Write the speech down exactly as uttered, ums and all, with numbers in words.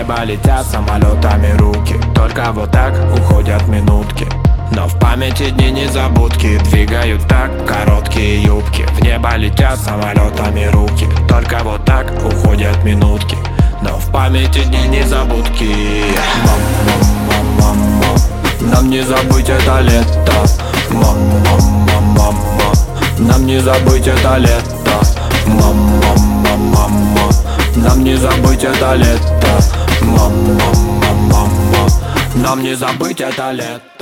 небо летят самолетами руки. Только вот так уходят минутки, но в памяти дни незабудки. Двигают так короткие юбки. В небо летят самолетами руки. Только вот так уходят минутки, но в памяти дни незабудки. Мама, мама, нам не забыть это лето. Мама, мама, нам не забыть это лето. Мама, мама, нам не забыть это лето. Мама, мама, нам не забыть это лето.